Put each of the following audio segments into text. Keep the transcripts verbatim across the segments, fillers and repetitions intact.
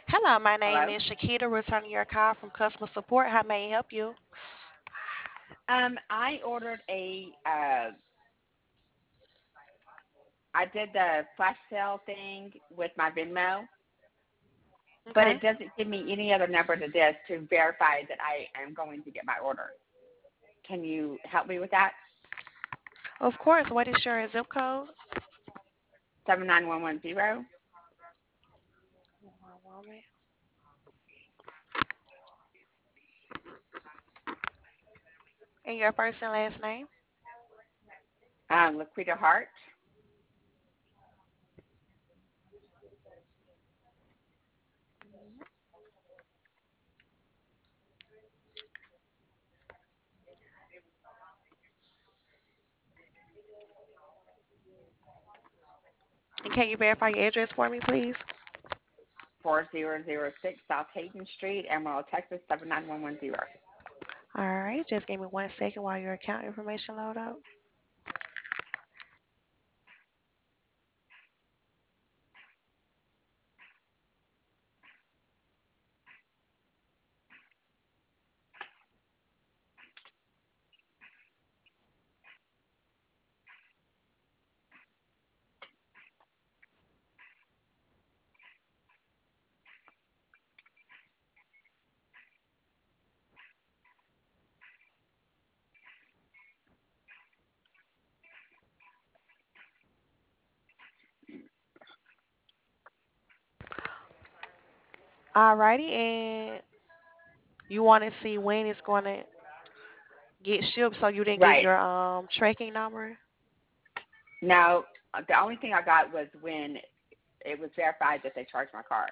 Hello, my name Hello. is Shakita, returning your call from customer support. How may I help you? Um, I ordered a. Uh, I did the flash sale thing with my Venmo, but Okay. it doesn't give me any other number to this to verify that I am going to get my order. Can you help me with that? Of course. What is your zip code? Seven nine one one zero. One moment. And your first and last name? Um, Laquita Hart. And can you verify your address for me, please? Four zero zero six South Hayden Street, Amarillo, Texas seven nine one one zero. All right. Just give me one second while your account information load up. All righty. And you want to see when it's going to get shipped, so you didn't get Right. your um tracking number? Now, the only thing I got was when it was verified that they charged my card,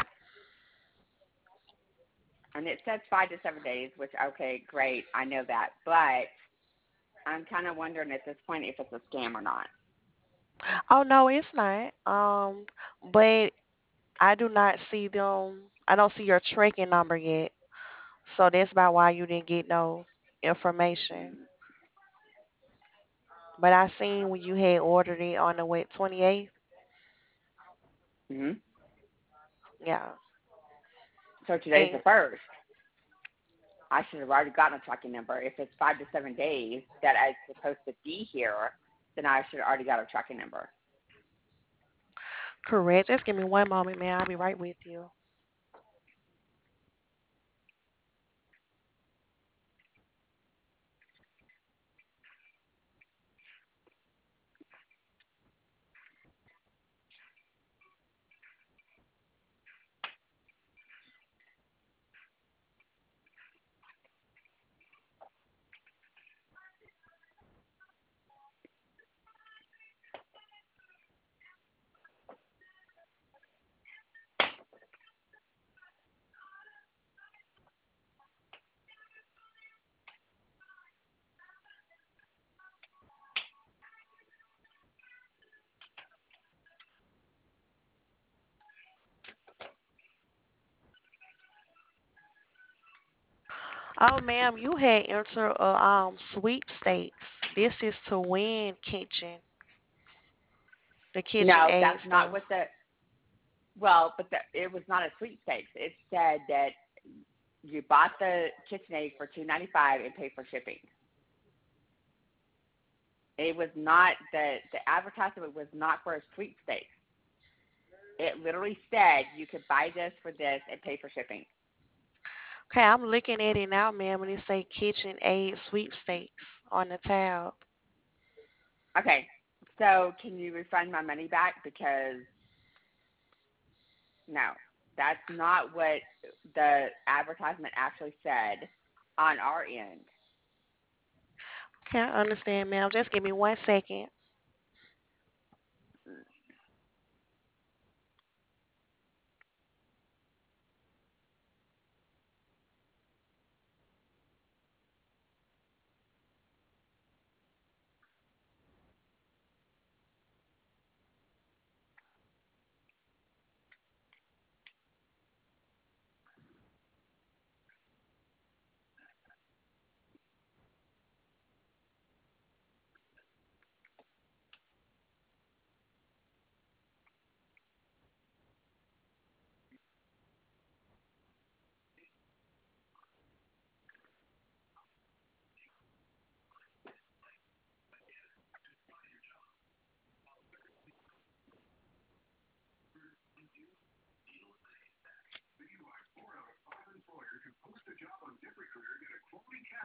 and it says five to seven days. Which okay, great, I know that, but I'm kind of wondering at this point if it's a scam or not. Oh no, it's not. Um, but I do not see them. I don't see your tracking number yet. So that's about why you didn't get no information. But I seen when you had ordered it on the what twenty-eighth. Mm-hmm. Yeah. So today's the And first. I should have already gotten a tracking number. If it's five to seven days that I'm supposed to be here, then I should have already got a tracking number. correct. Just give me one moment, man. I'll be right with you. Oh, ma'am, you had entered a um sweepstakes. This is to win kitchen, the kitchen No, aid that's not stuff. what the well, but the, it was not a sweepstakes. It said that you bought the KitchenAid for two ninety five and paid for shipping. It was not the the advertisement was not for a sweepstakes. It literally said you could buy this for this and pay for shipping. Okay, I'm looking at it now, ma'am, and it say kitchen aid sweepstakes on the tab. Okay, so can you refund my money back because no, that's not what the advertisement actually said on our end. Okay, I understand, ma'am. Just give me one second.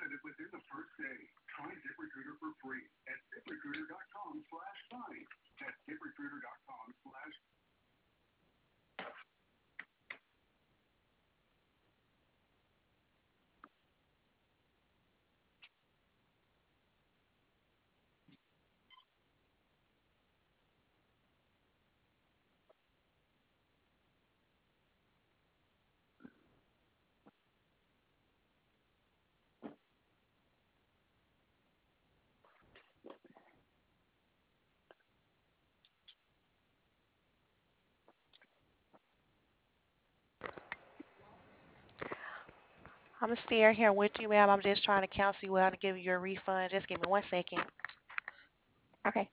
I'm still here with you, ma'am. I'm just trying to cancel you out and give you a refund. Just give me one second. Okay.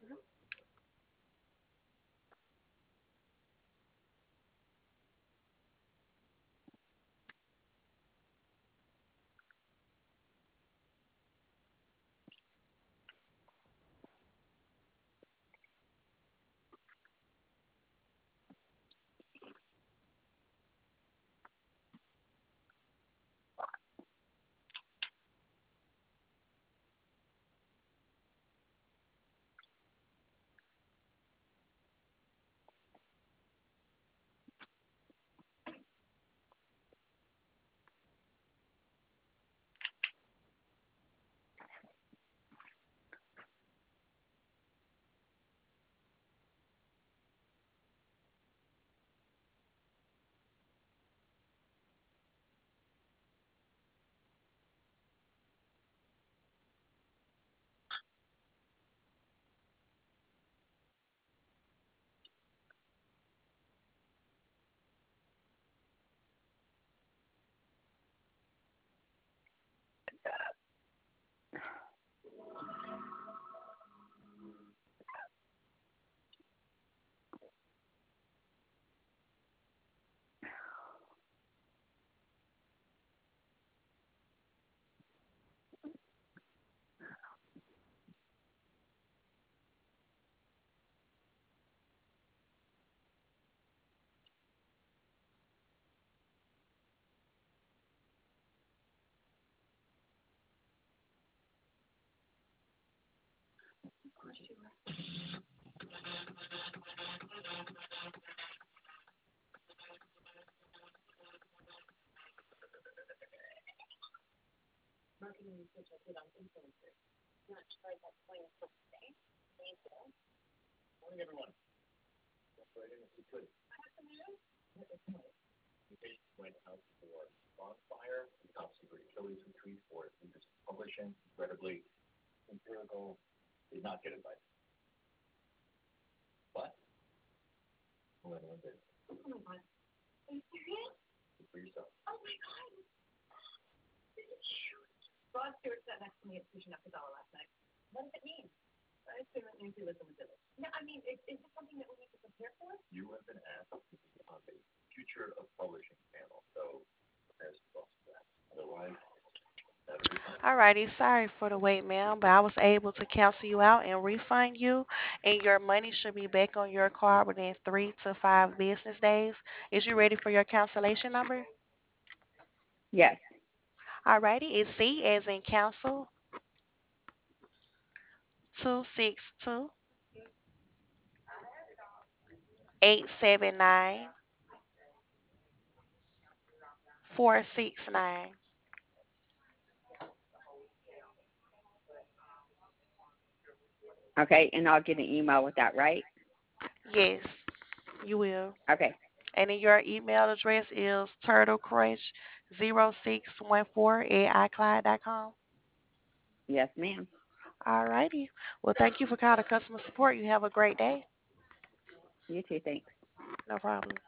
Alrighty, sorry for the wait, ma'am, but I was able to cancel you out and refund you, and your money should be back on your card within three to five business days. Is you ready for your cancellation number? Yes. Alrighty, it's C as in cancel two six two eight seven nine four six nine. Okay, and I'll get an email with that, right? Yes, you will. Okay. And then your email address is turtlecrunch zero six one four at icloud dot com. Yes, ma'am. Alrighty. Well, thank you for calling customer support. You have a great day. You too. Thanks. No problem.